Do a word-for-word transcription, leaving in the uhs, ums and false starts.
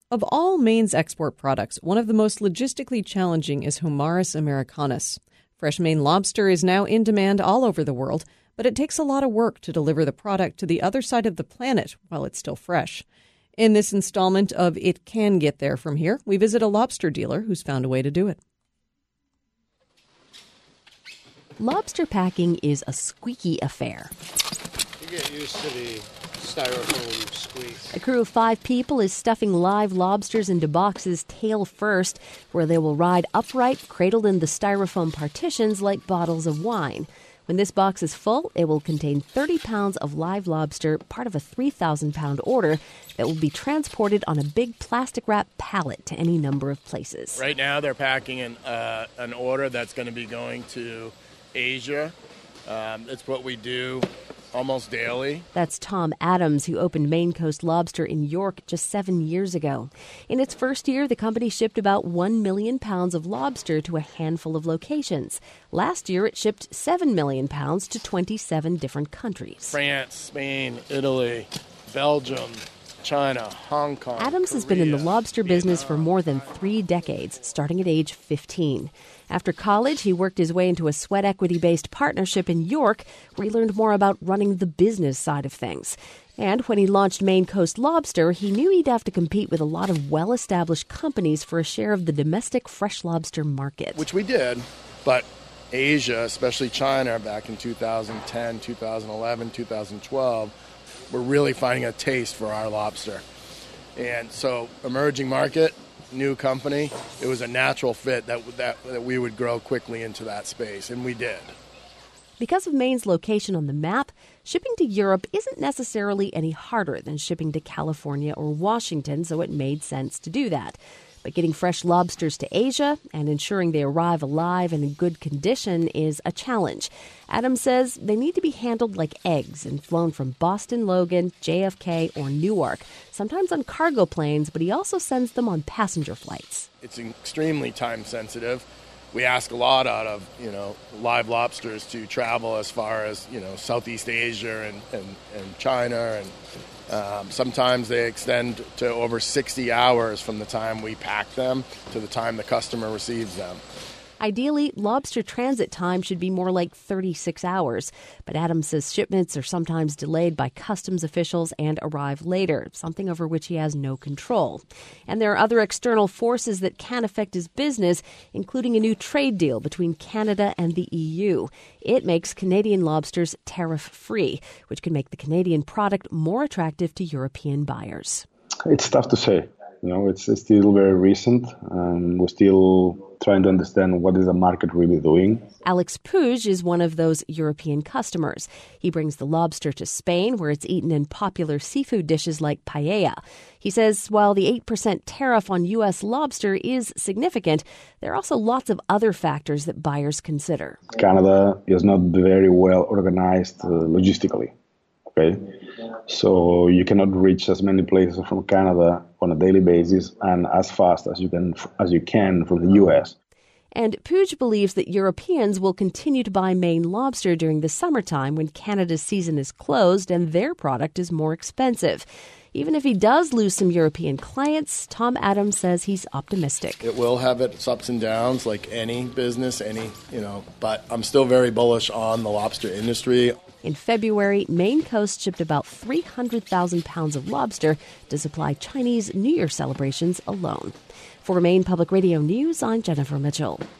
Of all Maine's export products, one of the most logistically challenging is Homarus americanus. Fresh Maine lobster is now in demand all over the world, but it takes a lot of work to deliver the product to the other side of the planet while it's still fresh. In this installment of It Can Get There From Here, we visit a lobster dealer who's found a way to do it. Lobster packing is a squeaky affair. You get used to the styrofoam squeak. A crew of five people is stuffing live lobsters into boxes tail first, where they will ride upright, cradled in the styrofoam partitions like bottles of wine. When this box is full, it will contain thirty pounds of live lobster, part of a three thousand pound order that will be transported on a big plastic wrap pallet to any number of places. Right now they're packing an, uh, an order that's going to be going to Asia. Um, it's what we do almost daily. That's Tom Adams, who opened Maine Coast Lobster in York just seven years ago. In its first year, the company shipped about one million pounds of lobster to a handful of locations. Last year, it shipped seven million pounds to twenty-seven different countries. France, Spain, Italy, Belgium, China, Hong Kong, Adams Korea, has been in the lobster business for more than three decades, starting at age fifteen. After college, he worked his way into a sweat equity-based partnership in York, where he learned more about running the business side of things. And when he launched Maine Coast Lobster, he knew he'd have to compete with a lot of well-established companies for a share of the domestic fresh lobster market. Which we did, but Asia, especially China, back in two thousand ten, two thousand eleven, two thousand twelve, we're really finding a taste for our lobster. And so, emerging market, new company, it was a natural fit that, that that we would grow quickly into that space, and we did. Because of Maine's location on the map, shipping to Europe isn't necessarily any harder than shipping to California or Washington, so it made sense to do that. But getting fresh lobsters to Asia and ensuring they arrive alive and in good condition is a challenge. Adams says they need to be handled like eggs and flown from Boston Logan, J F K, or Newark, sometimes on cargo planes, but he also sends them on passenger flights. It's extremely time sensitive. We ask a lot out of, you know, live lobsters to travel as far as, you know, Southeast Asia and, and, and China, and um, sometimes they extend to over sixty hours from the time we pack them to the time the customer receives them. Ideally, lobster transit time should be more like thirty-six hours. But Adams says shipments are sometimes delayed by customs officials and arrive later, something over which he has no control. And there are other external forces that can affect his business, including a new trade deal between Canada and the E U. It makes Canadian lobsters tariff-free, which can make the Canadian product more attractive to European buyers. It's tough to say. You know, it's, it's still very recent, and we're still trying to understand what is the market really doing. Alex Puig is one of those European customers. He brings the lobster to Spain, where it's eaten in popular seafood dishes like paella. He says while the eight percent tariff on U S lobster is significant, there are also lots of other factors that buyers consider. Canada is not very well organized uh, logistically. Okay, so you cannot reach as many places from Canada on a daily basis and as fast as you can as you can from the U S. And Puig believes that Europeans will continue to buy Maine lobster during the summertime when Canada's season is closed and their product is more expensive. Even if he does lose some European clients, Tom Adams says he's optimistic. It will have its ups and downs like any business, any, you know, but I'm still very bullish on the lobster industry. In February, Maine Coast shipped about three hundred thousand pounds of lobster to supply Chinese New Year celebrations alone. For Maine Public Radio News, I'm Jennifer Mitchell.